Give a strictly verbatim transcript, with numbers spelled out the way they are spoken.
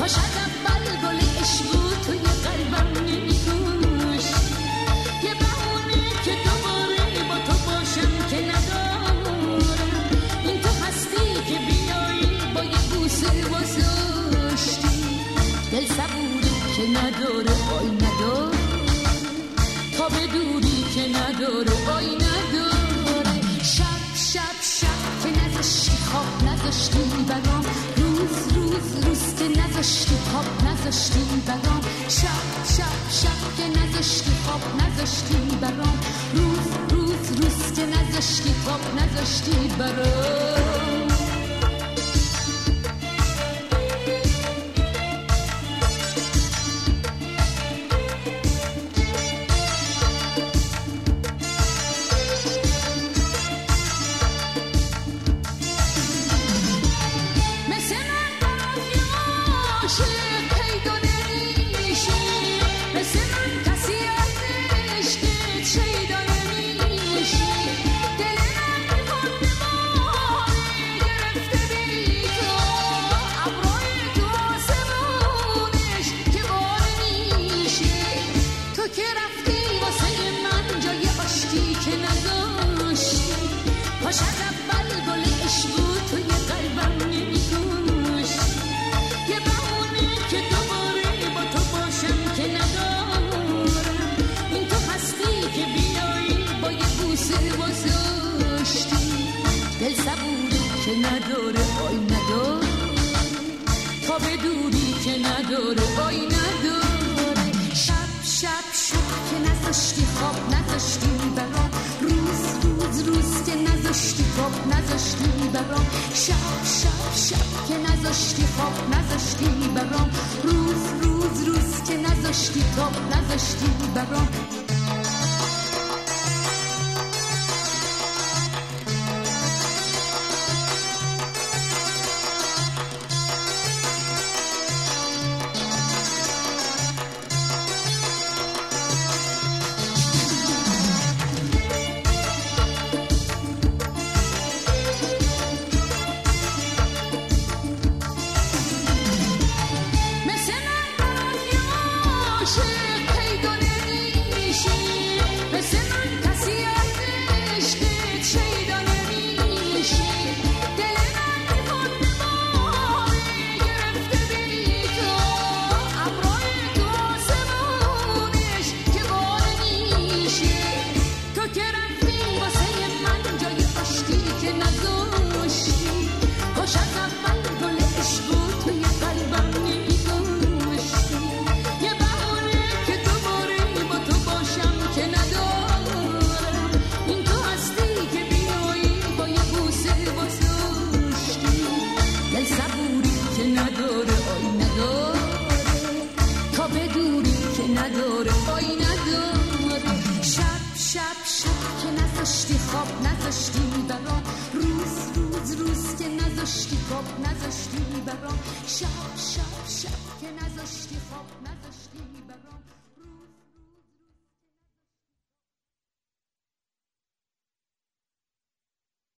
کاش از اول گل عشق توی قلبم نمی‌کاشت. یه بهونه که دوباره با تو باشم که ندارم، این تو هستی که بیایی با یه بوسه واساشتی. دل صبوری که نداره آی نداره، تا به دوری که نداره آی نداره. شب شب شب که نذاشتی خواب نذاشتی برام، روز روز روز که نذاشتی خواب نذاشتی برام. شب شب شب که نذاشتی خواب نذاشتی برام، روز روز روز که نذاشتی خواب نذاشتی برام. نذاشتی برام، شب شب شب که نذاشتی خواب نذاشتی